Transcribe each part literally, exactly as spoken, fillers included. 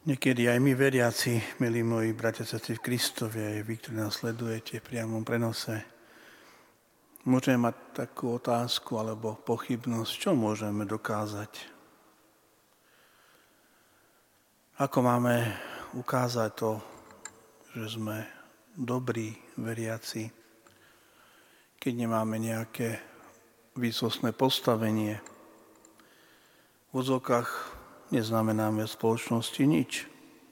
Niekedy aj my veriaci, milí moji bratia a sestry v Kristovi, aj vy, ktorí nás sledujete v priamom prenose, môžeme mať takú otázku alebo pochybnosť, čo môžeme dokázať. Ako máme ukázať to, že sme dobrí veriaci, keď nemáme nejaké výsostné postavenie. V odzokách neznamenáme v spoločnosti nič.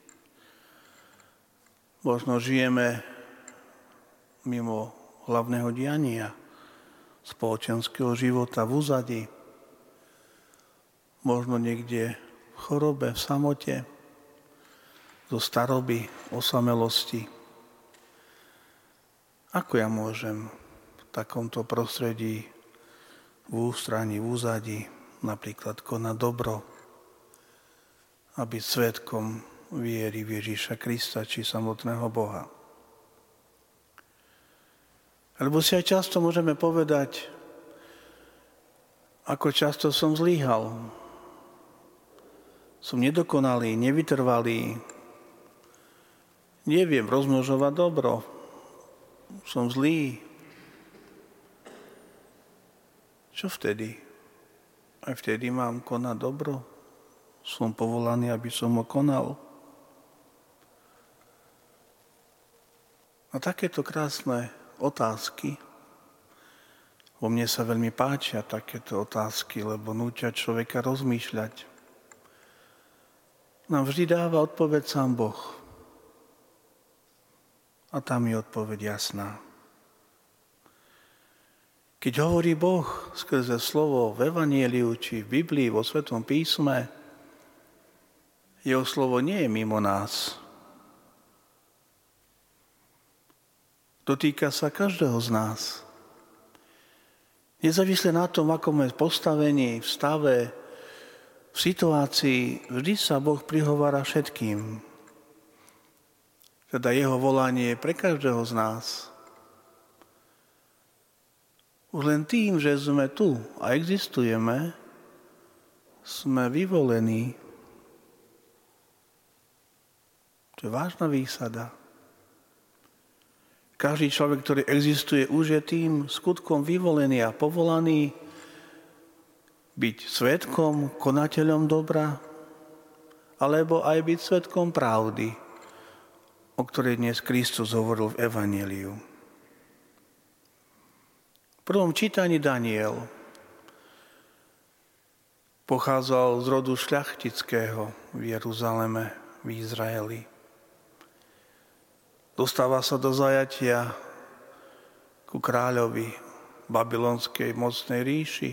Možno žijeme mimo hlavného diania spoločenského života v úzadí. Možno niekde v chorobe, v samote, zo staroby, osamelosti. Ako ja môžem v takomto prostredí, v ústraní, v úzadí napríklad konať dobro, a byť svedkom viery v Ježiša Krista či samotného Boha. Lebo si aj často môžeme povedať, ako často som zlyhal. Som nedokonalý, nevytrvalý. Neviem rozmnožovať dobro. Som zlý. Čo vtedy? Aj vtedy mám konať dobro? Som povolaný, aby som ho konal. A takéto krásne otázky, vo mne sa veľmi páčia takéto otázky, lebo nútia človeka rozmýšľať. Nám vždy dáva odpoveď sám Boh. A tam je odpoveď jasná. Keď hovorí Boh skrze slovo v Evanjeliu či v Biblii, vo Svetom písme, jeho slovo nie je mimo nás. Dotýka sa každého z nás. Nezávisle na tom, ako sme postavení v stave, v situácii, vždy sa Boh prihovára všetkým. Teda jeho volanie je pre každého z nás. Už len tým, že sme tu a existujeme, sme vyvolení. To je vážna výsada. Každý človek, ktorý existuje, už je tým skutkom vyvolený a povolaný byť svedkom, konateľom dobra, alebo aj byť svedkom pravdy, o ktorej dnes Kristus hovoril v Evanjeliu. V prvom čítaní Daniel pochádzal z rodu šľachtického v Jeruzaleme, v Izraeli. Dostáva sa do zajatia ku kráľovi babylonskej mocnej ríši.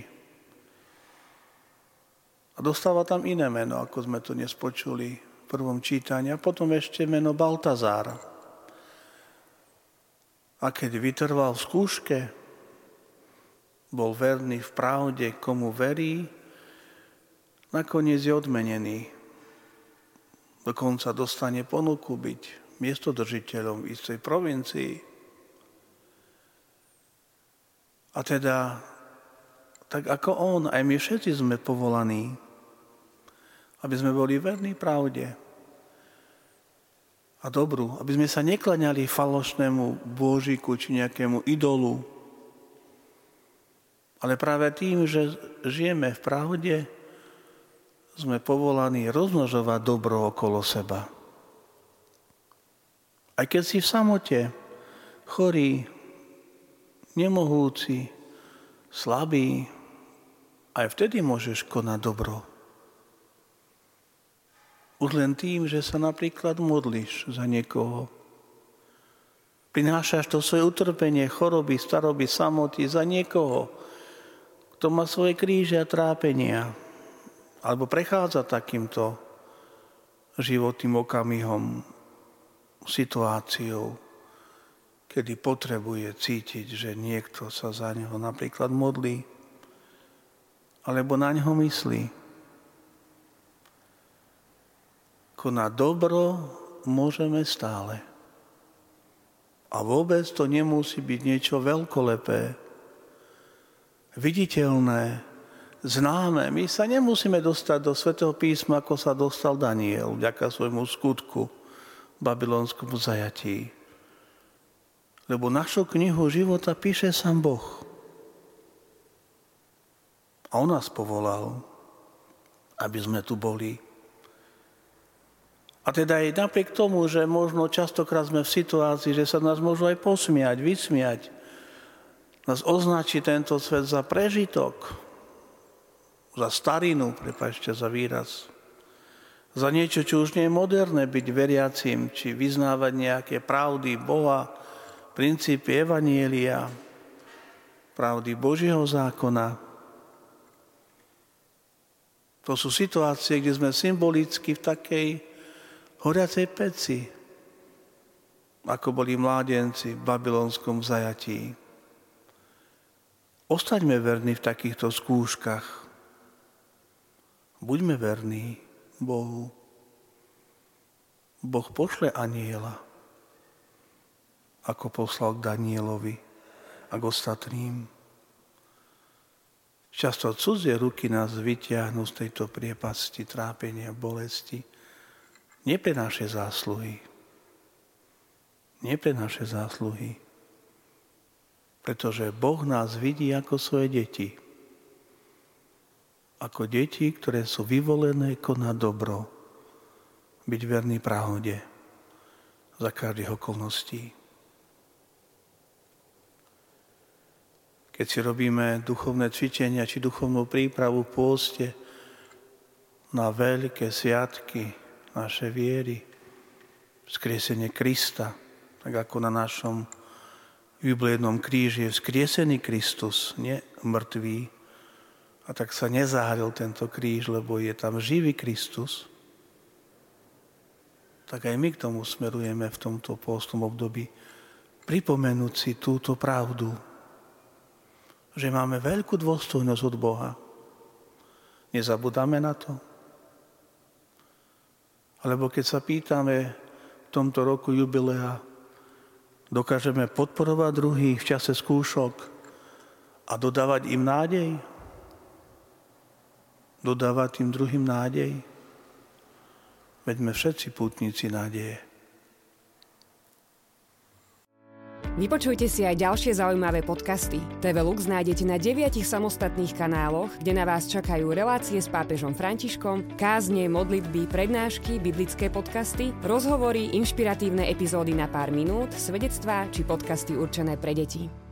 A dostáva tam iné meno, ako sme to dnes počuli v prvom čítaní. A potom ešte meno Baltazár. A keď vytrval v skúške, bol verný v pravde, komu verí, nakoniec je odmenený. Dokonca dostane ponuku byť miestodržiteľom v istej provincii. A teda, tak ako on, aj my všetci sme povolaní, aby sme boli verní pravde a dobru, aby sme sa neklaňali falošnému bôžiku či nejakému idolu, ale práve tým, že žijeme v pravde, sme povolaní rozmnožovať dobro okolo seba. Aj keď si v samote, chorý, nemohúci, slabý, aj vtedy môžeš konať dobro. Už len tým, že sa napríklad modlíš za niekoho. Prinášaš to svoje utrpenie, choroby, staroby, samoty za niekoho, kto má svoje kríže a trápenia, alebo prechádza takýmto životným okamihom, situáciou, kedy potrebuje cítiť, že niekto sa za neho napríklad modlí, alebo na neho myslí. Konať dobro môžeme stále. A vôbec to nemusí byť niečo veľkolepé, viditeľné, známe. My sa nemusíme dostať do Svätého písma, ako sa dostal Daniel, vďaka svojmu skutku v babylonskom zajatí. Lebo našu knihu života píše sám Boh. A on nás povolal, aby sme tu boli. A teda aj napriek tomu, že možno častokrát sme v situácii, že sa nás môžu aj posmiať, vysmiať, nás označí tento svet za prežitok, za starinu, prepáčte za výraz, za niečo, čo už nie je moderné byť veriacím, či vyznávať nejaké pravdy Boha, princípy evanjelia, pravdy Božieho zákona. To sú situácie, kde sme symbolicky v takej horiacej peci, ako boli mládenci v babylonskom zajatí. Ostaňme verní v takýchto skúškach. Buďme verní Bohu. Boh pošle anjela, ako poslal k Danielovi a k ostatným. Často cudzie ruky nás vyťahnú z tejto priepasti, trápenia, bolesti. Nie pre naše zásluhy. Nie pre naše zásluhy. Pretože Boh nás vidí ako svoje deti. Ako deti, ktoré sú vyvolené konať dobro. Byť verný pravde za každých okolností. Keď si robíme duchovné cvičenia či duchovnú prípravu v pôste na veľké sviatky našej viery, vzkriesenie Krista, tak ako na našom jubilejnom kríži je vzkriesený Kristus, nie mŕtvý. A tak sa nezahalil tento kríž, lebo je tam živý Kristus. Tak aj my k tomu smerujeme v tomto pôstnom období. Pripomenúť si túto pravdu, že máme veľkú dôstojnosť od Boha. Nezabudáme na to. Alebo keď sa pýtame v tomto roku jubilea, dokážeme podporovať druhých v čase skúšok a dodávať im nádej? Dodávať tým druhým nádej? Veď sme všetci pútnici nádeje. Vypočujte si aj ďalšie zaujímavé podcasty. té vé Lux nájdete na deviatich samostatných kanáloch, kde na vás čakajú relácie s pápežom Františkom, kázne, modlitby, prednášky, biblické podcasty, rozhovory, inšpiratívne epizódy na pár minút, svedectvá či podcasty určené pre deti.